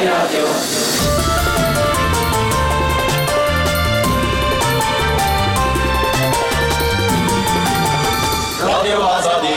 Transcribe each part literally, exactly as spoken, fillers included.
رادیو رادیو آزادی.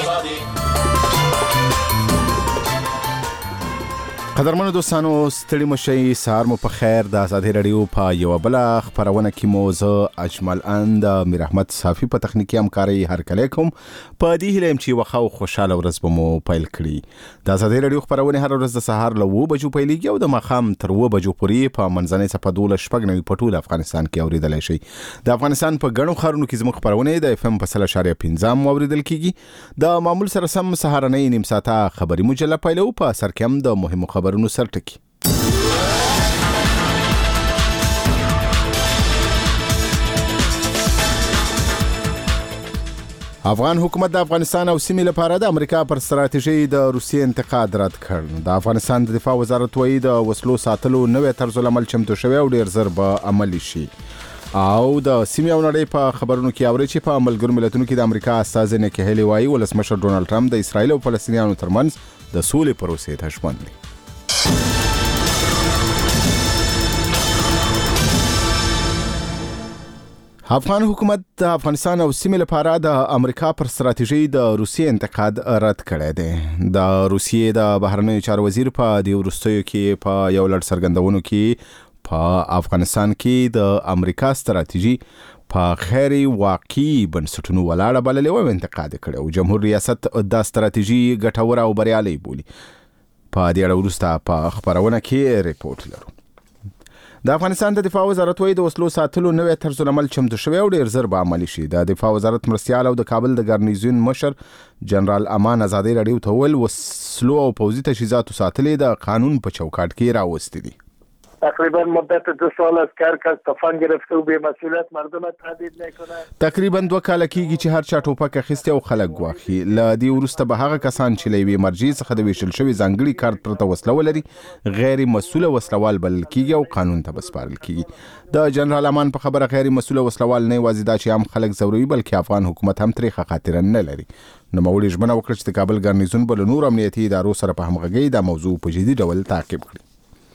قدرمنو دوستانو ستړي مشئ، سهار مو په خیر. د آزادي رادیو په یو بل خبرونه کې مو زه اجمل اند میر احمد صافي په تخنیکی همکاري هرکلی کوم. په دې هیله يم چې وخت او خوشاله ورځ به مو پیل کړي. د آزادي رادیو خبرونه هر ورځ د سهار له اوه بجو پیلېږي او د ماښام تر اوه بجو پورې په منځنۍ صفحه دولس شپږ نوي په ټول افغانستان کې اوریدلای شئ. د افغانستان په ګڼو ښارونو کې زموږ خبرونه د اف ام په سل اشاریه پنځه اوریدل کیږي. د معمول سره سم سهارنۍ نیم ساعته خبري مجله پیلو. په سر کې هم د مهمو خبرونو سرټکی. افغان حکومت د افغانستان او سیمې لپاره د امریکا پر ستراتیژي د روسیې انتقاد رد کړ. د افغانستان د دفاع وزارت وایي د وسلو ساتلو نوې طرز العمل چمتو شوی او ډیر زر به عملی شي. او د سیمې او نړۍ په خبرونو کې اوري چې په ملګرو ملتونو کې د امریکا استازي نیکی هیلی وایي ولسمشر ډونالد ټرمپ د اسرایل او فلسطینیانو ترمنځ د سولې پروسې ته ژمن دی. افغان حکومت د افغانستان او سیمې لپاره د امریکا پر ستراتیژي د روسیې انتقاد رد کړی دی. د روسیې د بهرنیو چارو وزیر په دې وروستیو کې په یو لړ څرګندونو کې په افغانستان کې د امریکا ستراتیژي په غیر واقعي بنسټونو ولاړه بللې او انتقاد کړی او جمهور ریاست د ستراتیژي ګټوره او بریالۍ بولي. په دې اړه وروسته په خبرونه کې ریپورت لرو. د افغانستان د دفاع وزارت وایي د وسلو ساتلو نوې طرز العمل چمتو شوی او ډیر زر به عملی شي. د دفاع وزارت مرستیال او د کابل د ګارنیزیون مشر جنرال امان آزادي رادیو ته ویل وسلو او پوځي تجهیزاتو ساتلې د قانون په چوکاټ کې راوستي دي. تقریبا مدت دو سال از کار کس تفنگ گرفته و به مسئولیت مردم تهدید نکنه. تقریبا دوه کاله کېږي چې هر چا ټوپک اخیستی او خلک ګواښي. له دې وروسته به هغه کسان چې له یوې مرجع څخه د ویشل شوي ځانګړي کارت پرته وسله ولري غیر مسؤله وسلوال بلل کېږي او قانون ته به سپارل کېږي. د جنرال امان په خبره غیر مسؤله وسلوال نه یوازې دا چې هم خلک ځوروي بلکې افغان حکومت هم ترې خاطره نه لري. نوموړي ژمنه وکړه چې د کابل ګارنیزون به له نورو امنیتي ادارو سره په همغږۍ دا موضوع په جدي ډول تعقیب کړي.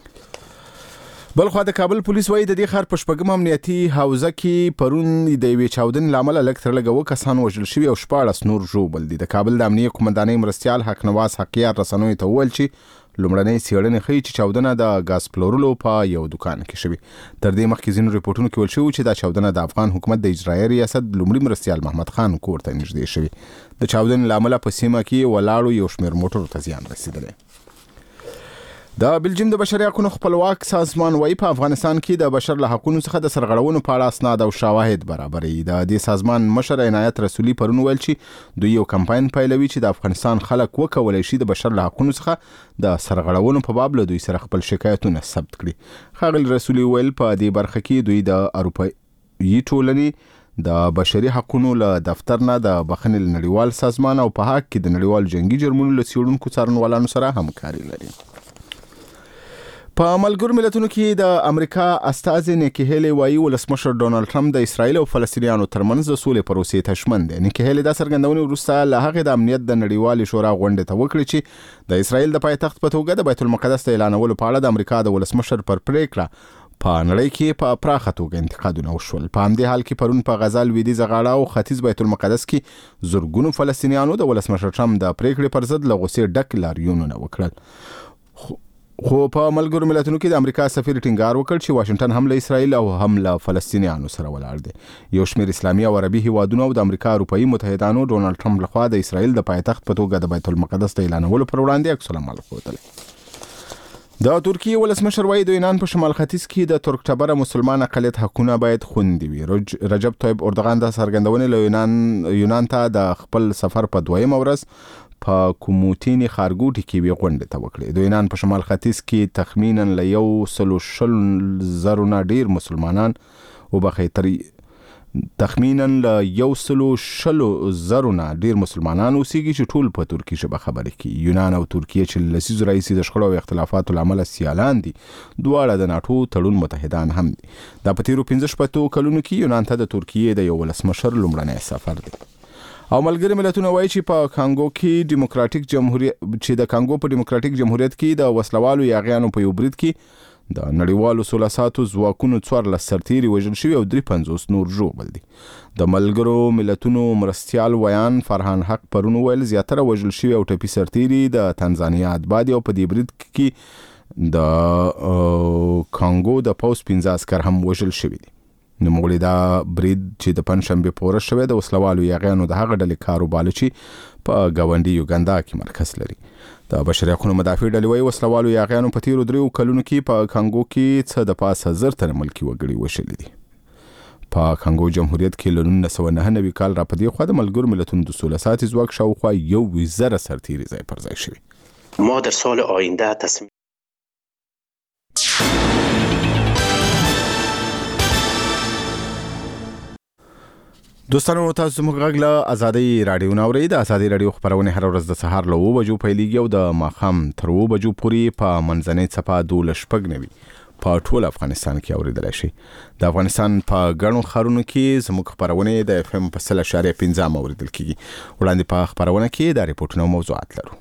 بلخوا د کابل پولیس وایي د دې ښار په شپږم امنیتي حوزه کې پرون د یوې چاودنې له امله لږ تر لږه اووه کسان وژل شوي او شپاړس نور ژوبل دي. د کابل د امنیه قومندانۍ مرستیال حق نواز حقیار رسنیو ته وویل چې لومړنۍ څېړنې ښیي چې چاودنه د ګاز پلورلو په یو دکان کې شوې. تر دې مخکې ځینو ریپورټونو کې ویل شوي چې دا چاودنه د افغان حکومت د اجرایي ریاست لومړي مرستیال محمد خان کور ته نږدې شوې. د چاودنې له امله په سیمه کې ولاړو یو شمېر موټرو ته زیان رسېدلی. د بلجیم د بشري حقوقو خپلواک سازمان وایي په افغانستان کې د بشر له حقوقو څخه د سرغړونو په اړه اسناد او شواهد برابري. د دې سازمان مشر عنایت رسولي پرون ویل چې دوی یو کمپاین پیلوي چې د افغانستان خلک وکولای شي د بشر له حقوقو څخه د سرغړونو په باب له دوی سره خپل شکایتونه ثبت کړي. ښاغلي رسولي ویل په دې برخه کې دوی د اروپایي ټولنې د بشري حقوقو له دفتر نه د بخښنې نړیوال سازمان او په حق کې د نړیوال جنگي جرمونو له څېړونکو څارنوالانو سره همکاري لري. په ملګرو ملتونو کې د امریکا استازي نیکی هیلی وایي ولسمشر ډونالد ټرمپ د اسرایل او فلسطینیانو ترمنځ د سولې پروسې ته ژمن دی. نیکی هیلی دا څرګندونې وروسته له هغې د امنیت د نړیوالې شورا غونډې ته وکړې چې د اسرایل د پایتخت په توګه د بیت المقدس د اعلانولو په اړه د امریکا د ولسمشر پر پریکړه په نړۍ کې په پراخه توګه انتقادونه وشول. په همدې حال کې پرون په غزا لویدیځه غاړه او ختیځ بیت المقدس کې زرګونو فلسطینیانو د ولسمشر ټرمپ د پریکړې پر ضد له غوسې ډک لاریونونه وکړل. خو په ملګرو ملتونو کې د امریکا سفیر ټینګار وکړ چې واشنگټن هم له اسرائیل او هم له فلسطینیانو سره ولاړ دی. یو شمېر اسلامي او عربي هیوادونو او د امریکا اروپایي متحدانو ډونالد ټرمپ لخوا د اسرائیل د پایتخت په توګه د بیت المقدس د اعلانولو پر وړاندې عکس العمل ښودلی. د ترکیې ولسمشر وایي د یونان په شمال ختیځ کې د ترک ټبره مسلمان اقلیت حقونه باید خوندي وي. رجب طیب اردوغان د څرګندونې له یونان یونان ته د خپل سفر په دویمه ورځ په کوموتینی ښارګوټي کې وی غونډه ته وکړه. د یونان په شمال ختیځ کې تخمینا له یو سلو شل زرو نه ډیر مسلمانان وبخې تر تخمینا له یو سلو شلو زرو نه ډیر مسلمانان اوسېږي چې ټول په ترکي ژبه خبرې کوي. یونان او ترکیه چې لسیزو راهیسې د شخړو او اختلافاتو له امله سیالان دي دواړه د ناټو تړون متحدان هم دي. دا په تیرو پنځه شپږو کلونو کې یونان ته د ترکیې د یو ولسمشر لومړنی سفر دی. او ملګری ملتونه وایي چې په کانګو کې دیموکراتیک جمهوریت چې د کانګو په دیموکراتیک جمهوریت کې د وسلوالو یاغیانو په یو برید کې د نړیوالو سوله ساتو ځواکونو څوارلس سرتیري وژل شوي او درې پنځوس نور ژوبل دي. د ملګرو ملتونو مرستیال ویان فرحان حق پرون ویل زیاتره وژل شوي او ټپي سرتیري د تنزانیا اتباع او په دې برید کې د کانګو د پوز پنځه عسکر هم وژل شوي دي. نوموړي دا برید چې د پنځشنبې په ورځ شوی د وسلوالو یاغیانو د هغه ډلې کار وباله چې په ګاونډي یوګاندا کې مرکز لري. د بشري حقوقو مدافع ډلې وایي وسلوالو یاغیانو په تیرو دریو کلونو کې په کانګو کې څه د پاسه زر تنه ملکي وګړي وژلي دي. په کانګو جمهوریت کې له نولس سوه نهه نوي کال را په دې خوا د ملګرو ملتونو د سوله ساتي ځواک شاوخوا یو زره سرتیري ځای پر ځای شوي. ما در سال آینده تصمیم دوستانو تاسو موږ غږ له ازادي رادیو ناوړي د ازادي رادیو خبرونه هر ورځ د سهار له اوه بجو پیلېږي او د ماښام تر اوه بجو پورې په منځنۍ څپه دولس شپږ نوي په ټول افغانستان کې اوریدلای شي. د افغانستان په ګڼو ښارونو کې زموږ خبرونه د اف ام په سل اشاریه پنځه اوریدل کیږي. وړاندې په خبرونه کې د ریپورتونو موضوعات لرو.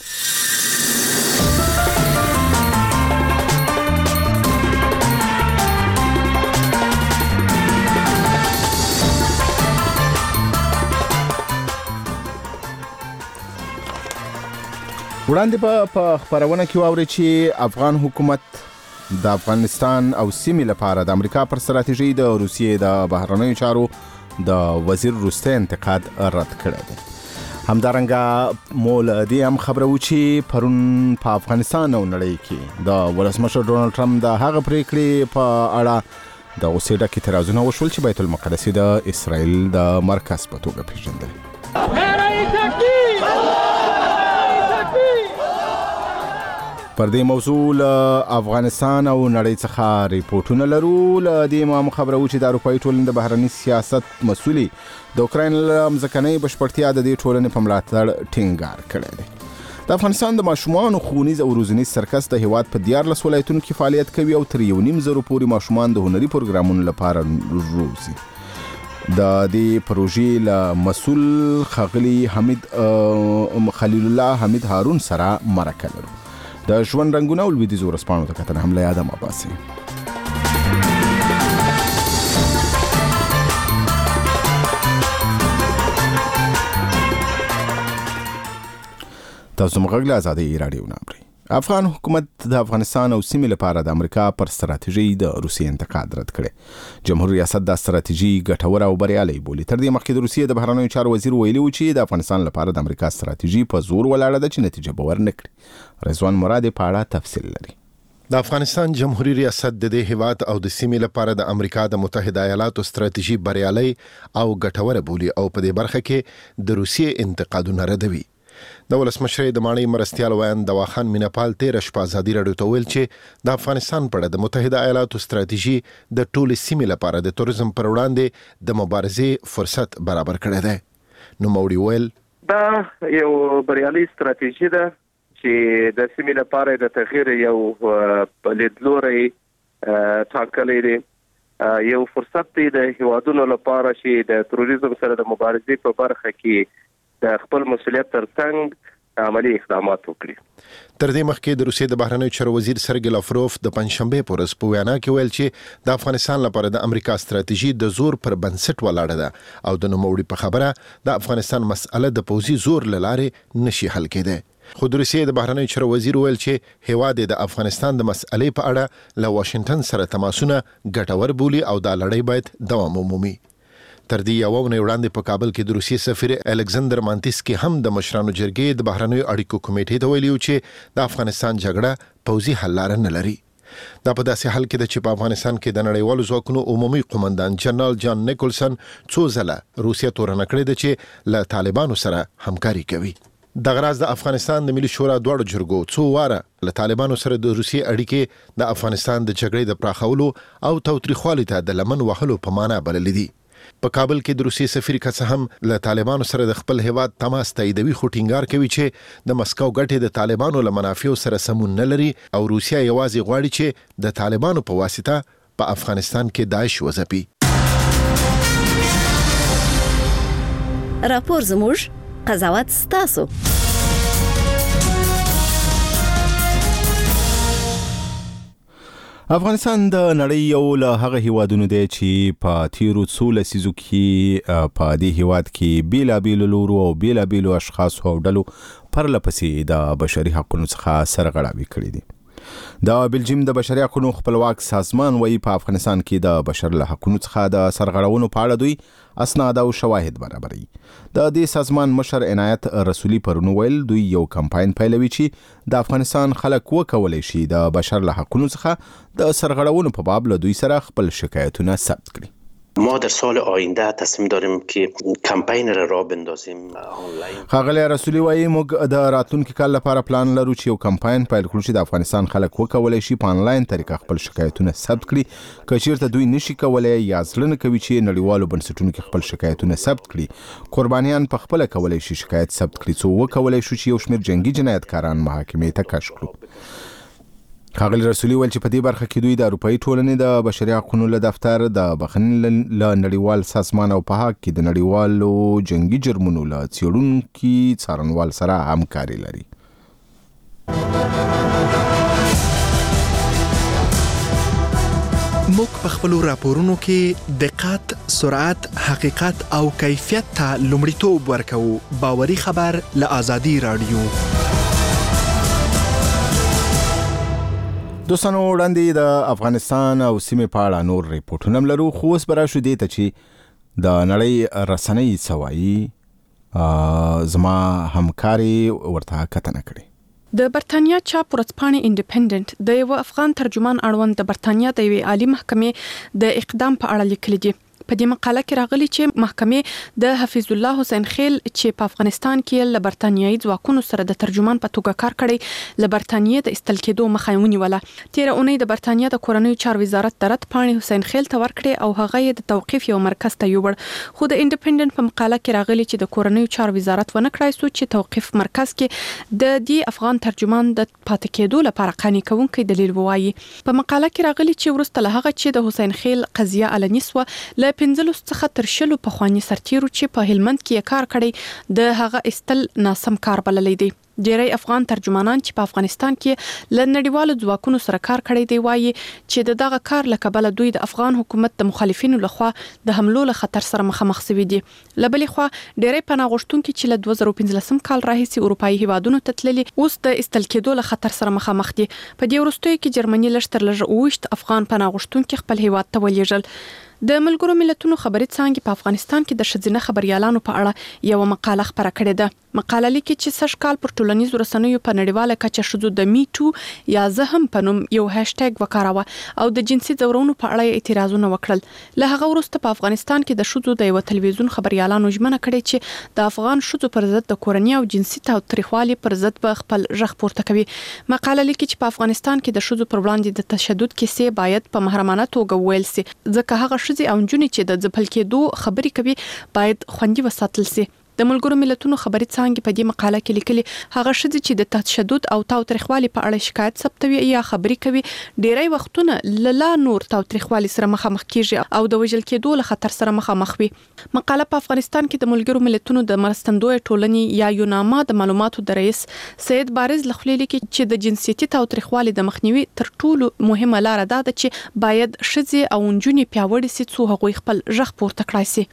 وړاندې په خبرونه کې واوري چې افغان حکومت د افغانستان او سیمې لپاره د امریکا پر ستراتیژي د روسیې د بهرنیو چارو د وزیر روسي انتقاد رد کړی دی. همدارنګه مول دې هم خبره و چې پرون په افغانستان او نړۍ کې د ولسمشر ډونالد ټرمپ د هغه پریکړې په اړه د غوسې ډکې اعتراضونه وشول چې بیت المقدس د اسرائیل د مرکز په توګه پیژندل. پر دې موضوع له افغانستان او نړۍ څخه ریپورتونه لرو. له دې ما خبره و چې د اروپایي ټولنې د بهرني سیاست مسؤلي د اوکراین له ځمکنۍ بشپړتیا د دې ټولنې په ملاتړ ټینګار کړی دی. د افغانستان د ماشومانو ښوونیز او روزنیز سرکس د هیواد په دیارلس ولایتونو کې فعالیت کوي او تر یو نیم زرو پورې ماشومان د هنري پروګرامونو لپاره روزي. د دې پروژې له مسؤل ښاغلي حمید خلیل الله حمید هارون سره مرکه لرو. د ژوند رنګونه او لویدیځو ورځپاڼو ته کتنه هم له یاده مه باسئ. تاسو موږ له ازادي رادیو ناوړي. افغان حکومت د افغانستان او سیمې لپاره د امریکا پر ستراتیژي د روسي انتقاد رد کړي. جمهور ریاست د ستراتیژي ګټوره او بریالي بولي. تر دې مخکې د روسیې د بهرنیو چارو وزیر ویلي و چې د افغانستان لپاره د امریکا ستراتیژي په زور ولاړه ده چې نتیجه به ورنه کړي. رضوان مراد په اړه تفصیل لري. د افغانستان جمهوریت ریاست د دې هیواد او د سیمې لپاره د امریکا د متحده ایالاتو ستراتیژي بریالي او ګټوره بولي او په دې برخه کې د روسیې انتقادونه ردوي. د ولسمشر د ماڼۍ مرستیال ویان دواخان میناپال تیر شپه ازادي رادیو ته ویل چې د افغانستان په اړه د متحده ایالاتو ستراتیژي د ټولې سیمې لپاره د توریزم پر وړاندې د مبارزې فرصت برابر کړی دی. نو موري ویل دا یو بریالي ستراتیژي ده چې د سیمې لپاره د تغییر یو لیدلوری ټاکلی دی. یو فرصت دی د هیوادونو لپاره چې د تروریزم سره د مبارزې په برخه کې د خپل مسؤلیت ترڅنګ عملی اقدامات وکړي. تر دې مخکې د روسیې د بهرنیو چارو وزیر سرګی لاوروف د پنځشنبه په ورځ په وینا کې ویل چې د افغانستان لپاره د امریکا ستراتیژي د زور پر بنسټ ولاړه ده او د نوموړي په خبره د افغانستان مسأله د پوځي زور له لارې نشي حل کېدای. خو د روسیې د بهرنیو چارو وزیر ویل چې هیواد د افغانستان د مسألې په اړه له واشنگټن سره تماسونه ګټور بولي او دا لړۍ باید دوام ومومي. تر دې یو ونه وړاندې په کابل کې د روسیې سفیر الکساندر مانتیسکي هم د مشرانو جرګې د بهرنیو اړیکو کمیټې ته ویلي چې د افغانستان جګړه پوځي حل لاره نه لري. دا په داسې حال کې ده چې په افغانستان کې د نړیوالو ځواکونو عمومي قومندان جنرال جان نیکولسن څو ځله روسیه تورنه کړې ده چې له طالبانو سره همکاري کوي. د غراز د افغانستان د ملي شورا دوړو جرګو څو واره له طالبانو سره د روسیې اړیکې د افغانستان د جګړې د پراخولو او توتریخوالي ته د لمن وهلو په معنا بللې دي. په کابل کې د روسیې سفیر کڅ هم له طالبانو سره د خپل هیواد تماس تاییدوي خو ټینګار کوي چې د مسکو ګټې د طالبانو له منافعو سره سمون نه لري او روسیه یوازې غواړي چې د طالبانو په واسطه په افغانستان کې داعش وځپي. راپور زموږ، قضاوت ستاسو. افغانستان د نړۍ یو له هغه هیوادونو دی چې په تیرو څو لسیزو کې په دې هیواد کې بیلابیلو لورو او بیلابیلو اشخاصو او ډلو پرله پسې د بشري حقونو څخه سرغړاوي کړې دي. د بلجیم د بشري حقونو خپلواک سازمان وایي په افغانستان کې د بشر له حقونو څخه د سرغړونو په اړه دوی اسناد او شواهد برابري. د دې سازمان مشر عنایت رسولي پرونو ویل دوی یو کمپاین پیلوي چې د افغانستان خلک وکولای شي د بشر له حقونو څخه د سرغړونو په باب له دوی سره خپل شکایتونه ثبت کړي. ما در سال آینده تصمیم داریم که کمپین را راه بندازیم آنلاین. ښاغلی رسولي وایي موږ د راتلونکي کال لپاره پلان لرو چې یو کمپاین پیل کړو چې د افغانستان خلک وکولای شي په آنلاین طریقه خپل شکایتونه ثبت کړي. که چیرته دوی نشي کولای یا زړه نه کوي چې نړیوالو بنسټونو کې خپل شکایتونه ثبت کړي، قربانیان په خپل کولای شي شکایت ثبت کړي څو وکولای شو چې یو شمېر جنگي جنایتکاران محاکمې ته کش کړو. ښاغلی رسولي ویل چې په دې برخه کې دوی د اروپایي ټولنې د بشري حقونو له دفتر د بخښنې له نړیوال سازمان او په حق کې د نړیوالو جنگي جرمونو له څېړونکي څارنوال سره همکاري لري. موږ په خپلو راپورونو کې دقت، سرعت، حقیقت او کیفیت ته لومړیتوب ورکوو. باوري خبر له آزادي رادیو. دوستانو وړاندې د افغانستان او سیمې په اړه نور ریپورټونه هم لرو، خو اوس به راشو دې ته چې د نړۍ رسنۍ څه وایي. زما همکاري ورته کتنه کړې. د برتانیا چاپ ورځپاڼې انډیپندنت د یو افغان ترجمان اړوند د برتانیا د یوې عالی محکمې د اقدام په اړه لیکلي دي. په دې مقاله کې راغلي چې محکمې د حفیظ الله حسین خیل چې په افغانستان کې له برتانیایي ځواکونو سره د ترجمان په توګه کار کړی له برتانیې د استل کېدو مخه یې ونیوله. تېره اونۍ د برتانیا د کورنیو چارو وزارت د رد پاڼې حسین خیل ته ورکړې او هغه یې د توقیف یو مرکز ته یووړ. خو د انډیپندنت په مقاله کې راغلي چې د کورنیو چارو وزارت ونه کړای سو چې توقیف مرکز کې د دې افغان ترجمان د پاتې کېدو لپاره قانع کوونکی دلیل ووایي. په مقاله کې راغلي چې وروسته له هغه چې د حسین خیل قضیه علني سوه، له پنځلس څخه تر شلو پخواني سرتیرو چې په هلمند کې کار کړی د هغه استل ناسم کار بللی دی. ډیری افغان ترجمانان چې په افغانستان کې له نړیوالو ځواکونو سره کار کړی دی وایي چې د دغه کار له کبله دوی د افغان حکومت د مخالفینو لخوا د حملو له خطر سره مخامخ شوي دي. له بلې خوا ډیری پناه غوښتونکي چې له دوه زره پنځلسم کال راهیسې اروپایي هیوادونو ته تللي اوس د استل کېدو له خطر سره مخامخ دي. په دې وروستیو کې جرمني لږ تر لږه اووه ویشت افغان پناه غوښتونکي خپل هیواد ته ولېږل. د ملګرو ملتونو خبري څانګې په افغانستان کې د ښځینه خبريالانو په اړه یو مقاله خپره کړې ده. مقاله لیکي چې سږ کال پر ټولنیزو رسنیو په نړیواله کچه ښځو د می ټو یا زه هم په نوم یو هاشټیګ وکاراوه او د جنسي ځورونو په اړه اعتراضونه وکړل. له هغه وروسته په افغانستان کې د ښځو د یو تلویزیون خبريالانو ژمنه کړې چې د افغان ښځو پر ضد د کورنۍ او جنسي تاوتریخوالي پر ضد به خپل غږ پورته کوي. مقاله لیکي چې په افغانستان کې د ښځو پر وړاندې د تشدد کیسې باید په محرمانه توګه وویل سي، ځکه هغه ښځې او نجونې چې د ځپل کېدو خبرې کوي باید خوندي وساتل سي. د ملګرو ملتونو خبري څانګې په دې مقاله کې لیکلي هغه ښځې چې د تشدد او تاوتریخوالي په اړه شکایت ثبتوي یا خبرې کوي ډیری وختونه لا نور تاوتریخوالي سره مخامخ کیږي او د وژل کېدو له خطر سره مخامخ وي. مقاله په افغانستان کې د ملګرو ملتونو د مرستندوی ټولنې یا یوناما د معلوماتو د رئیس سید بارز لخوا لیکي چې د جنسيتي تاوتریخوالي د مخنیوي تر ټولو مهمه لار ده چې باید ښځې او نجونې پیاوړې سي څو هغوی خپل غږ پورته کړای سي.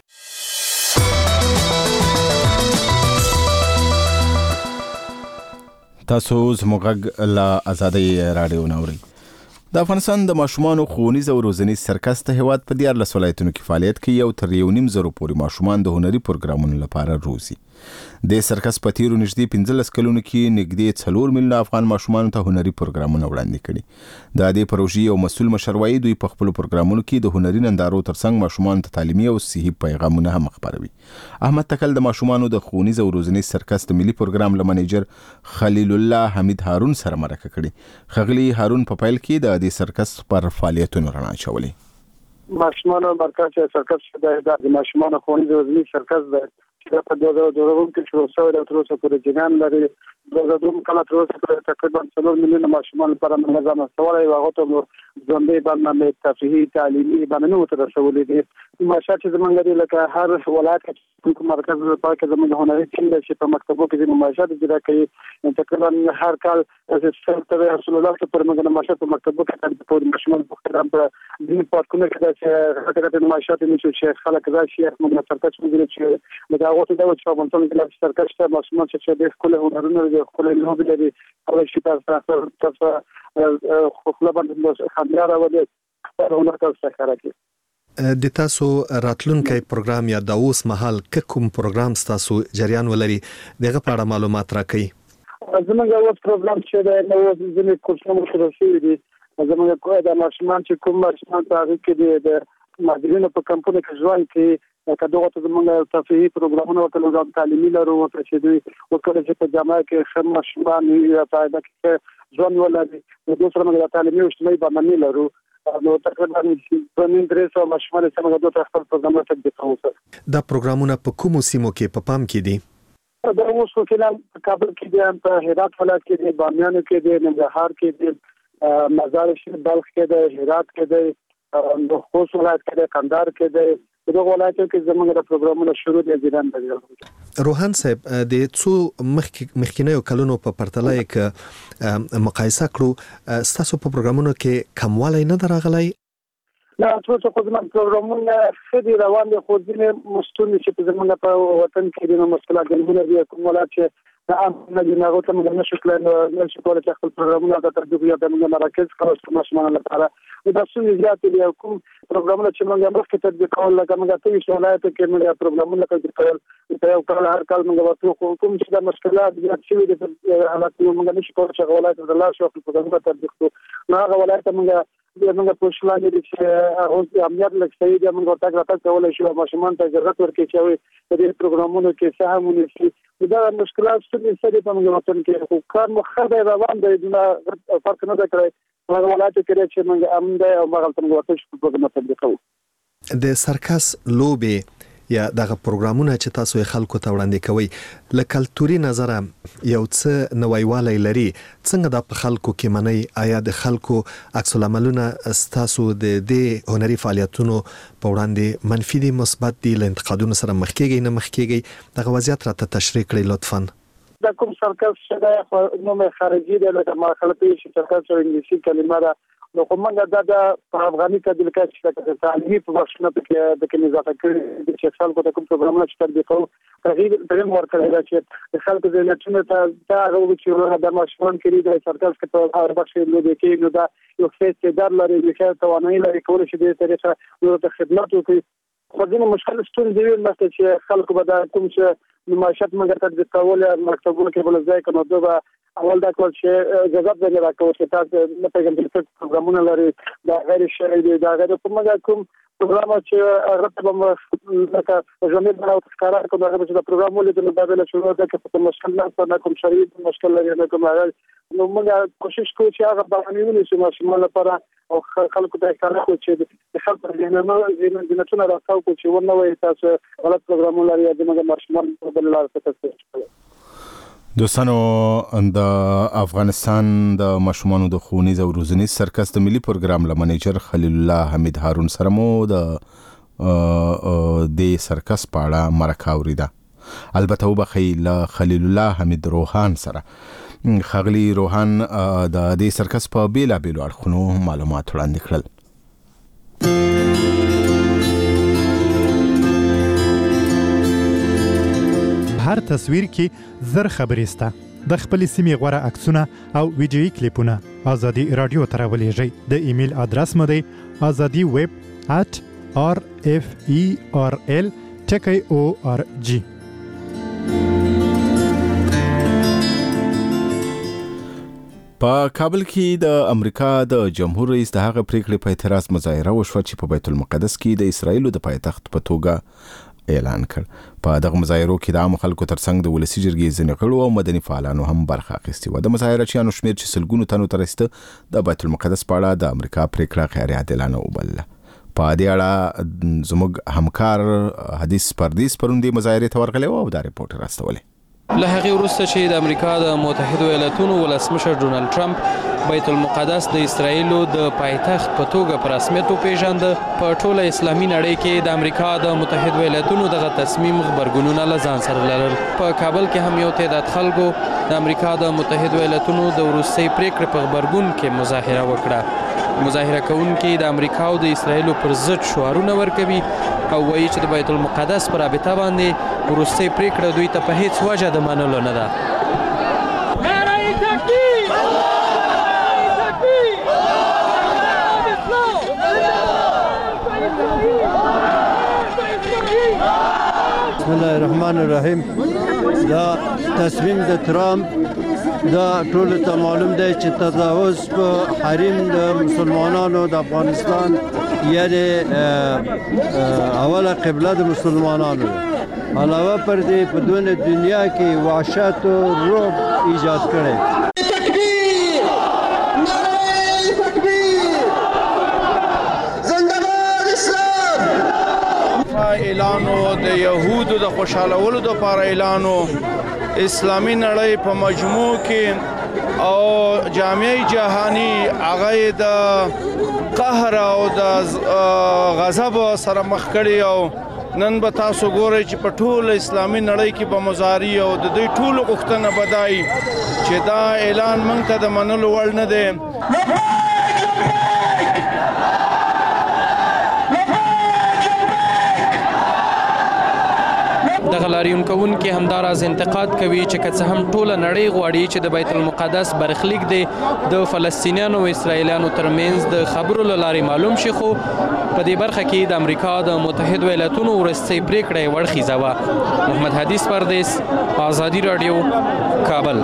تاسو زموږ غږ له آزادۍ راډیو نوري. د افغانستان د ماشومان ښوونیز او روزنیز سرکس د هیواد په دیارلس ولایتونو کې فعالیت کوي او تر یو نیم زرو پورې ماشومان د هنري پروګرامونو لپاره روزي. د سرکس په تیرو نږدې پنځلس کلونو کې نږدې څلور میلیونه افغان ماشومانو ته هنري پروګرامونه وړاندې کړي. د دې پروژې یو مسؤل مشر وایي دوی په خپلو پروګرامونو کې د هنري نندارو ترڅنګ ماشومانو ته تعلیمي او صحي پیغامونه هم خپروي. احمد تکل د ماشومانو د ښوونیز او روزنیز سرکس د ملي پروګرام له منیجر خلیل الله حمید هارون سره مرکه کړې. ښاغلي هارون په پیل کې د دې سرکس پر فعالیتونو رڼا اچولې. ماشومان مرکز سرکس د ماشومان ښوونیز او روزنیز سرکس د چې په دوه زره دوه کې شروع شوی د تر اوسه پورې جنان لري دوه زره دوه کال تر اوسه پورې تقریبا څلور میلیونه ماشومان لپاره منظم استواره یو هغه ته ژوندۍ برنامه تفریحي تعلیمي برنامه تر رسولې دي ماشات چې زمونږ لري لکه هر ولایت کې کوم مرکز لپاره کې زمونږ هنري ټیم چې په مکتبو کې د ماشات اجرا کوي تقریبا هر کال د سنت رسول الله ته پر موږ ماشات په مکتبو کې د ماشومان په احترام په دې پارکونو کې چې هغه د ماشات چې خلک راشي موږ سرکټ موږ چې دا وخت دا چې په منځ کې د سرکټ ته ماشومان چې د خپل هنرونو د خپل لوبي لري او چې تاسو تاسو خو خپل باندې خبره راوړي په هنر کې څه کوي د تاسو راتلونکي پروګرام یا د اوس مهال کوم پروګرام تاسو جریان ولري دغه په اړه معلومات راکړئ زموږ یو پروګرام چې د نو ځینې کورسونو سره شوی دی زموږ کوه د ماشومان چې کوم ماشومان ته کې د مدیرینو په کمپونو کې ځوان کې کدوغه ته زموږ تفریحي پروګرامونه او تلویزیون تعلیمي لرو او چې دوی وکړي چې په جامعه کې خدمت ماشومان یا فائدہ کې ځوان ولري د دوه سره موږ تعلیمي او اجتماعي برنامه لرو نو تقریبا په نیم درې سوه ماشومان چې موږ دوه خپل پروګرامونه تطبیق کوو. دا پروګرامونه په کومو سیمو کې په پام کې دي؟ دا اوس په کابل کې دي، په هرات ولایت کې دي، بامیان کې دي، ننګرهار کې دي، مزار شریف بلخ کې دي، هرات کې دي، نو خوست ولایت کې دي، کندهار کې دي. دغه ولایتو کې زموږ د پروګرامونو شروع دي ځیران دي. روحان صاحب د څو مخکینیو کلونو په پرتله کې مقایسه کړو ستاسو په پروګرامونو کې کموالی نه درغلی؟ لا څه خو زموږ پروګرامونه خدي روان دي خو ځینې مستونی چې په زموږ په وطن کې د مشکلات جنونه دي کوم ولایت چې د عام نه نه غوته موږ نشو کولای نو چې کولای چې خپل پروګرامونه د تطبیق یا د موږ مراکز خلاص ماشومان لپاره د تاسو زیات دي کوم پروګرامونه چې موږ مخکې تطبیق کول لکه موږ ته چې ولایت کې موږ پروګرامونه تطبیق کول په یو کال هر کال موږ ورته کوم چې د مشکلات زیات شوي دي حالات موږ نشو کولای چې ولایت د الله شو خپل پروګرامونه تطبیق کړو نو هغه ولایت موږ موږ په شلان دي چې هغه امنیت لکه دی موږ ورته راته کولای شو ماشومان ته ضرورت ورکړي چې په دې پروګرامونو کې سهمونه شي دا مشکلات څه دي په موږ وطن کې خو کار مخه روان دی نه فرق نه کوي هغه ولایت کې چې موږ امن دی او موږ ته ورته شو پروګرام تطبیق کوو. د سرکس لوبي یا دغه پروګرامونه چې تاسو یې خلکو ته وړاندې کوي له کلتوري نظره یو څه نویوالی لري څنګه دا په خلکو کې منئ آیا د خلکو عکس العملونه ستاسو د دې هنري فعالیتونو په وړاندې منفي دي مثبت دي له انتقادونو سره مخ کېږئ نه مخ کېږئ دغه وضعیت راته تشریح کړئ لطفا. دا کوم سرکس چې دا نوم خارجي دی لکه ما خلک یې چې سرکس او انګلیسي کلمه ده نو کومه دا د افغاني تدریس کې د تعلیمي په بخښنه کې د کې اضافه کړي چې خلکو ته کوم پروګرامونه چې تطبیق کوي تغیر تریم ورکړي دا چې خلکو د لټونه ته دا غوږ چې د ماشومان کې د سرکس کې په هر بخښ له دې کې نو دا یو څه در لري چې توانایي لري کول شي د طریقه ورته خدمت وکړي خو دغه مشکل ستونزې دی مثلا چې خلکو به دا کوم چې نمایشات موږ تطبیق کول مکتبونو کې بل ځای کنه دوه اول دا کول چې اجازه درنه راکوي چې تاسو نه پیغام د پروګرامونو لري دا غیر شرعي دی دا غیر کومه کوم پروګرام چې هغه ته به لکه ژوند نه او ښکارا کوم هغه چې دا پروګرام ولې د مبادله شروع ده چې په مشکل نه کوم شرعي مشکل لري نه کوم هغه نو موږ کوشش کوو چې هغه باندې ونیسو ماشومان لپاره او خلکو ته ښکارا کوي چې د خلکو د نه د نه څنګه راځو چې ونه وي تاسو غلط پروګرام لري د موږ ماشومان په بل لار څه کوي. دوستانو د افغانستان د ماشومانو د ښوونیز او روزنیز سرکس د ملي پروګرام له منیجر خلیل الله حمید هارون سره مو د د سرکس په اړه مرکه اوریده. البته وبخی له خلیل الله حمید روحان سره خغلی روحان د دې سرکس په بیلا بیلو اړخونو معلومات وړاندې کړل. هر تصویر کې زر خبرې سته د خپل سیمې غوره عکسونه او ویډیویي کلیپونه ازادي رادیو ته راولېږئ. د ایمیل ادرس مو دی ازادي ویب at r f e r l ټکی او ار جی. په کابل کې د امریکا د جمهور رئیس د هغه پریکړې په اعتراض مظاهره وشوه چې په بیت المقدس کې د اسرایلو د پایتخت په توګه اعلان کړ. په دغه مظاهرو کې د عام خلکو ترڅنګ د ولسی جرګې ځینې غړو او مدني فعالانو هم برخه اخیستې وه. د مظاهرچیانو شمېر چې سلګونو تنو ته رسېده د بیت المقدس په اړه د امریکا پریکړه غیر عادلانه وبلله. په دې اړه زموږ همکار حدیث پردیس پروندي مظاهره ته ورغلی او دا ریپورت راستولی. له هغې وروسته چې د امریکا د متحدو ایالاتونو ولسمشر ډونالد ټرمپ بیت المقدس د اسرایلو د پایتخت په توګه په رسمیت وپېژانده، په ټوله اسلامي نړۍ کې د امریکا د متحدو ایالاتونو دغه تصمیم غبرګونونه له ځان سره لرل. په کابل کې هم یو تعداد خلکو د امریکا د متحدو ایالاتونو د وروستۍ پریکړې په غبرګون کې مظاهره وکړه. مظاهره کوونکي د امریکا او د اسرایلو پر ضد شعارونه ورکوي او وایي چې د بیت المقدس پر رابطه باندې وروستۍ پریکړه دوی ته په هیڅ وجه د منلو نه ده. بسم الله الرحمن الرحیم. دا تصمیم د ترامپ دا ټول ته معلوم دی چې تجاوز په حریم د مسلمانانو د افغانستان یعنی اوله قبله د مسلمانانو علاوه پر دې په دونه دنیا کې وحشت او رعب ایجاد کړي. اعلانو د يهودو د خوشالولو د لپاره اعلانو اسلامي نړۍ په مجموع کې او جامعه جهانی هغه د قهر او د غضب سره مخ کړي او نن به تاسو ګورئ چې په ټول اسلامي نړۍ کې به مظاهرې او د دوی ټول غوښتنه بدای چې دا اعلان موږ ته د منلو وړ نه دی. دغه لاریون کوونکي همداراز انتقاد کوي چې که څه هم ټوله نړۍ غواړي چې د بیت المقدس برخلیک دی د فلسطینیانو او اسرائیلیانو ترمنځ د خبرو له لارې معلوم شي، خو په دې برخه کې د امریکا د متحدو ایالاتونو وروستۍ پریکړه یې وړخیزه وه. محمد حدیث پردیس، آزادي راډیو، کابل.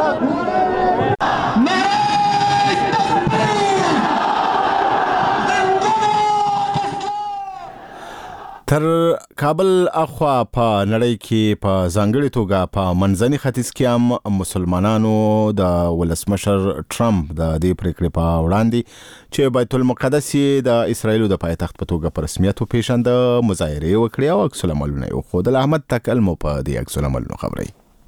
تر کابل اخوا په نړۍ کې په ځانګړې توګه په منځني ختیځ کې هم مسلمانانو د ولسمشر ټرمپ د دې پریکړې په وړاندې چې بیت المقدس د اسرایلو د پایتخت په توګه په رسمیت وپېژنده مظاهرې وکړې او عکس العملونه یې وښودل. احمد تکل مو په دې عکس العملونو خبري.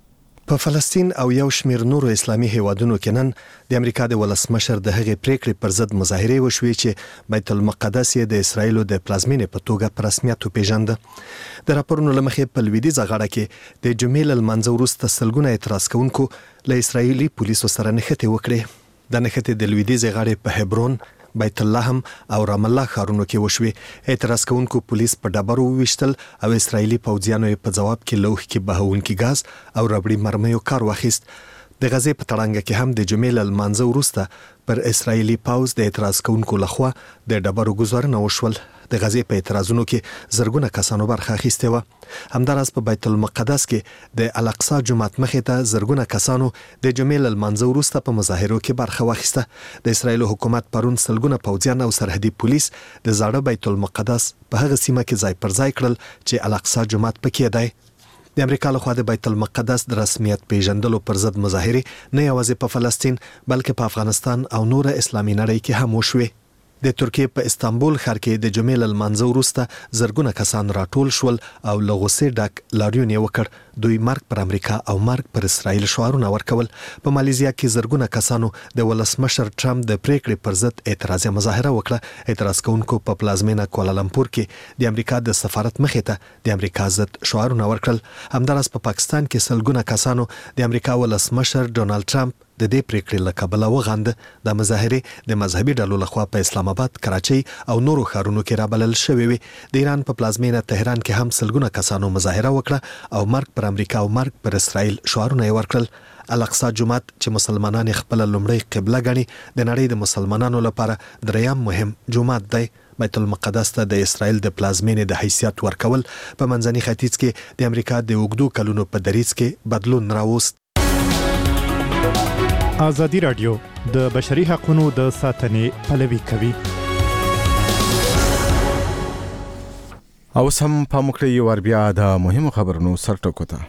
په فلسطین او یو شمیر نورو اسلامي هیوادونو کې نن د امریکا د ولسمشر د هغې پریکړې پر ضد مظاهرې وشوې چې بیت المقدس یې د اسرایلو د پلازمینې په توګه په رسمیت وپېژنده. د راپورونو له مخې په لویدیځه غاړه کې د جمعې له لمانځه وروسته سلګونه اعتراض کوونکو له اسرایلي پولیسو سره نښتې وکړې. د نښتې د لویدیځې غاړې په هبرون، بیت لحم او رام الله ښارونو کې وشوې. اعتراض کوونکو پولیس په ډبرو وویشتل او اسرایلي پوځیانو یې په ځواب کې لوښ کې بهونکي ګاز او ربړي مرمیو کار واخیست. د غزې په تړانګه کې هم د جمعې له لمانځه وروسته پر اسرایلي پوځ د اعتراض کوونکو لخوا د ډبرو ګوزارونه وشول. د غزې په اعتراضونو کې زرګونه کسانو برخه اخیستې وه. همداراز په بیت المقدس کې د الاقصی جومات مخې ته زرګونه کسانو د جمعې له لمانځه وروسته په مظاهرو کې برخه واخیسته. د اسرایل حکومت پرون سلګونه پوځیان او سرحدي پولیس د زاړه بیت المقدس په هغه سیمه کې ځای پر ځای کړل چې الاقصی جومات پکې دی. د امریکا لخوا د بیت المقدس د رسمیت پیژندلو پر ضد مظاهرې نه یوازې په فلسطین بلکې په افغانستان او نور اسلامي نړۍ کې هم وشوې. د ترکیې په استانبول ښار کې د جمعې له لمانځه وروسته زرګونه کسان راټول شول او له غوسې ډک لاریون یې وکړ. دوی مرګ پر امریکا او مرګ پر اسرائیل شعارونه ورکول. په مالیزیا کې زرګونه کسانو د ولسمشر ټرمپ د پریکړې پر ضد اعتراضي مظاهره وکړه. اعتراض کوونکو په پلازمینه کوالالمپور کې د امریکا د سفارت مخې ته د امریکا ضد شعارونه ورکړل. همداراز په پاکستان کې سلګونه کسانو د امریکا ولسمشر ډونالد ټرمپ د دې پریکړې له کبله وغانده. د مظاهرې د مذهبي ډلو لخوا په اسلام آباد، کراچۍ او نورو ښارونو کې رابلل شوې وي. د ایران په پلازمینه تهران کې هم سلګونه کسانو مظاهره وکړه او مرګ پر امریکا او مرګ پر اسرائیل شعارونه یې ورکړل. الاقصی جومات چې مسلمانان خپل لومړی قبله ګڼي د نړۍ د مسلمانانو لپاره دریم مهم جومات دی. بیت المقدس ته د اسرائیل د پلازمینې د حیثیت ورکول په منځني ختیځ کې د امریکا د اوږدو کلونو په دریځ کې بدلون راوست. آزادي راډیو د بشري حقوقو د ساتنې پلوي کوي. او سم په مکړی ور بیا د مهمو خبرونو سرټکو ته.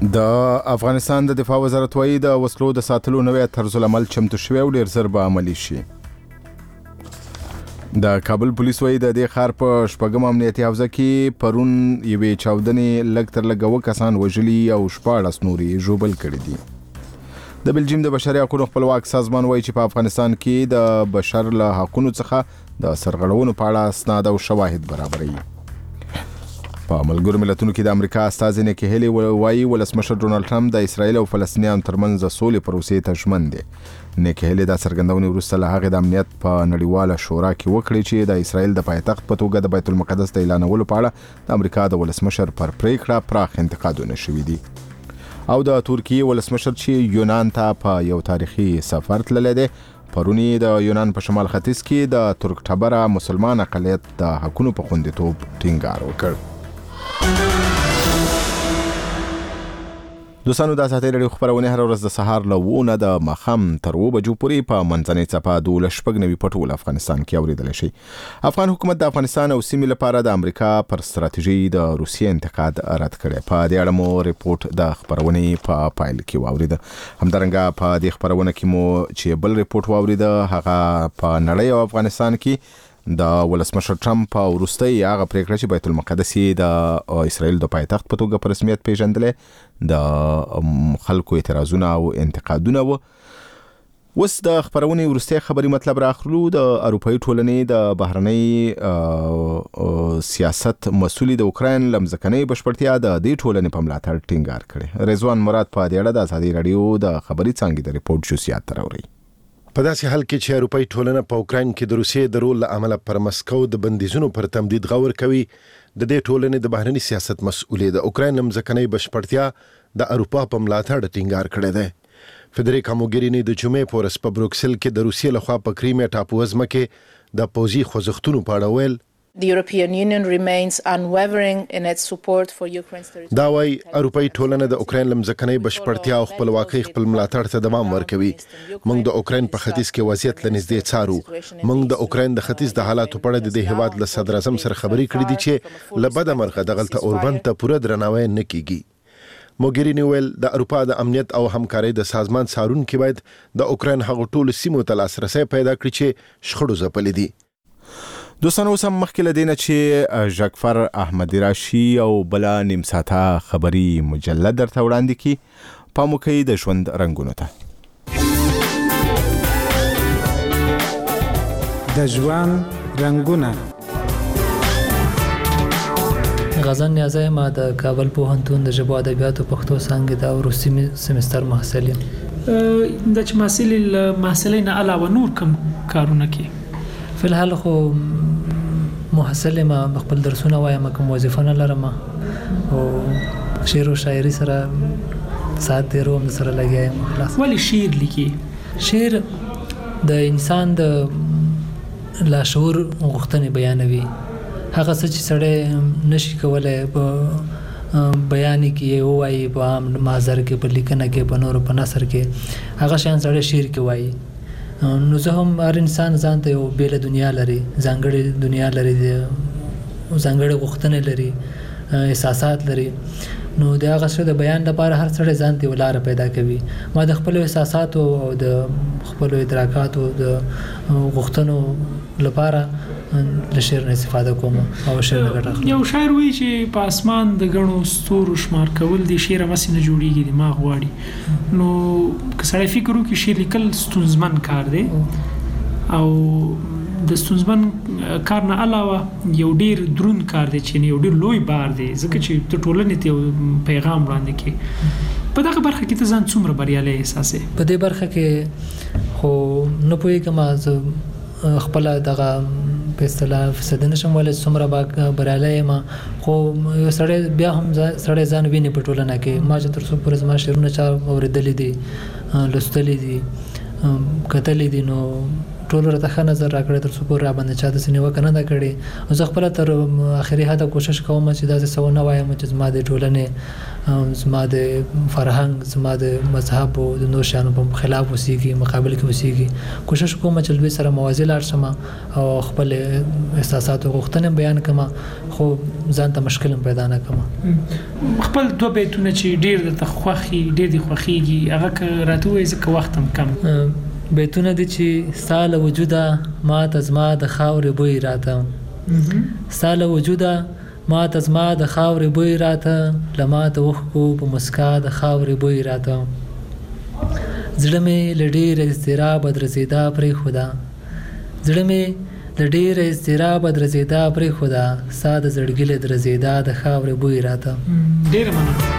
د افغانستان د دفاع وزارت وايي د وسلو د ساتلو نوې طرز العمل چمتو شوی او ډیر زر به عملی شي. د کابل پولیس وايي د دې ښار په شپږم امنیتي حوزه کې پرون یوې چاودنې لږ تر لږه اووه کسان وژلي او شپاړس نورې ژوبل کړي دي. د بلجیم د بشري حقوقو خپلواک سازمان وايي چې په افغانستان کې د بشر له حقوقو څخه د سرغړونو په اړه اسناد او شواهد برابروي. په ملګرو ملتونو کې د امریکا استازي نیکی هیلی وايي ولسمشر ډونالد ټرمپ د اسرایل او فلسطینیانو ترمنځ د سولې پروسې ته ژمن دی. نیکی هیلی دا څرګندونې وروسته له هغې د امنیت په نړیواله شورا کې وکړې چې د اسرایل د پایتخت په توګه د بیت المقدس د اعلانولو په اړه د امریکا د ولسمشر پر پریکړه پراخ انتقادونه شوي دي. او د ترکیې ولسمشر چې یونان ته په یو تاریخي سفر تللی دی پرونی د یونان په شمال ختیځ کې د ترک ټبره مسلمان اقلیت د حقونو په خوندیتوب ټینګار وکړ. دوستانو دا ساعتي رادیو خبرونه هر ورځ د سهار له اووه د ماښام تر اووه بجو پورې په منځنۍ څپه دولس شپږ نوي په ټول افغانستان کې اورېدلی شي. افغان حکومت د افغانستان او سیمې لپاره د امریکا پر ستراتیژي د روسیې انتقاد رد کړی. په دې اړه مو ریپورت د خبرونې په پایل کې واورېده. همدارنګه په دې خبرونه کې مو چې بل ریپورت واورېده هغه په نړۍ او افغانستان کې د ولسمشر ټرمپ په وروستۍ هغه پریکړه چې بیت المقدس د اسرائیل د پایتخت په توګه په رسمیت پیژندلې د خلکو اعتراضونه او انتقادونه و. اوس د خبرونې وروستۍ خبري مطلب راخلو. د اروپایي ټولنې د بهرنۍ سیاست مسؤلي د اوکراین لمځکنۍ بشپړتیا د دې ټولنې په ملاتړ ټینګار کړي. رضوان مراد په دې اړه د ازادي رادیو د خبري څانګې د ریپورت جزئیات راوړي. په داسې حال کې چې اروپایي ټولنه په اوکراین کې د روسیې د رول له امله پر مسکو د بندیزونو پر تمدید غور کوي، د دې ټولنې د بهرني سیاست مسؤلې د اوکراین لمځکنۍ بشپړتیا د اروپا په ملاتړ ټینګار کړی دی. فدریکا موګرینی د جمعې په ورځ په بروکسل کې د روسیې لخوا په کریمیا ټاپووزمه کې د پوځي خوځښتونو په اړه ویل The European Union remains unwavering in its support for Ukraine's territory. دا وايي اروپایي ټولنه د اوکراین لمځکنۍ بشپړتیا او خپلواکۍ خپل ملاتړ ته دوام ورکوي. موږ د اوکراین په ختیځ کې وضعیت لنږدې څارو. موږ د اوکراین د ختیځ د حالاتو په اړه د دې هیواد له صدر اعظم سره خبرې کړې دي چې له بده مرغه دغلته اوربند ته پوره درناوی نه کیږي. موګرینی ویل د اروپا د امنیت او همکارۍ د سازمان څارونکي باید د اوکراین هغو ټولو سیمو ته لاسرسی پیدا کړي چې شخړو ځپلې دي. دوستانو اوس هم مخکې له دې نه چې ژغفر احمدي راشي او بله نیم ساعته خبري مجله درته وړاندې کړي. پام وکړئ د ژوند رنګونو ته. د ژوند رنګونه. غزن نیازی ما د کابل پوهنتون د ژبو ادبیاتو پښتو څانګې د روسي سمستر محصل یم. د چې محصل محصلین علاوه نور کوم کارونه کوي؟ فی الحال خو محصل ما خپل درسونه وایم، کوم وظیفه نه لرم او شعر او شاعري سره ساعت تیرو هم سره لګیا یم. خلاص. ولی شعر لیکي؟ شعر د انسان د لاشعور غوښتنې بیانوي. هغه څه چې سړی نشي کولای په بیان کې وایي په عام محضر کې، په لیکنه کې، په نورو په نثر کې، هغه شیان سړی شعر کې وایي. نو زه هم هر انسان ځان ته یو بیله دنیا لري، ځانګړې دنیا لري، ځانګړې غوښتنې لري، احساسات لري. نو د هغه څه د بیان لپاره هر سړی ځان ته یو لاره پیدا کوي. ما د خپلو احساساتو او د خپلو ادراکاتو د غوښتنو لپاره له شعر نه استفاده کوم او شعر نه ګټه اخلم. یو شاعر وایي چې په اسمان د ګڼو ستورو شمار کول د شعر همسې نه جوړېږي، دماغ غواړي. نو که سړی فکر وکړي شعر لیکل ستونزمن کار دی او د ستونزمن کار نه علاوه یو ډیر دروند کار دی چې یو ډیر لوی بار دی، ځکه چې ته ټولنې ته یو پیغام وړاندې کوي. په دغه برخه کې ته ځان څومره بریالی احساسې؟ په دې برخه کې خو نه پوهېږم، زه خپله دغه په اصطلاح فیصدي نشم ویلی څومره به بریالی یم، خو یو سړی بیا هم سړی ځان ویني په ټولنه کې. ما چې تر څو پورې زما شعرونه چا اورېدلي دي، لوستلي دي، کتلي دي، نو ټول راته ښه نظر راکړی تر څو پورې را باندې چا داسې نیوکه نه ده کړې. او زه خپله تر آخري حده کوشش کوم چې داسې څه ونه وایم چې زما د ټولنې زما د فرهنګ زما د مذهب او د نور شیانو په خلاف اوسېږي مقابل کې اوسېږي. کوشش کوم چې دوی سره موازي لاړ شم او خپل احساسات او غوښتنې بیان کړم خو ځان ته مشکل هم پیدا نه کړم. خپل دوه بیتونه چې ډېر درته خوښي ډېر دې خوښېږي هغه که راته ووایې ځکه وخت هم کم. بیتونه دي چې ستا له وجوده ما ته زما د خاورې بوی راته ستا له وجوده ما ته زما د خاورې بوی راته له ما د اوښکو په مسکا د خاورې بوی راته زړه مې له ډېره اضطرابه درځېدا پرېښوده زړه مې له ډېره اضطرابه درځېدا پرېښوده ستا د زړګي له درځېدا د خاورې بوی راته. ډېره مننه.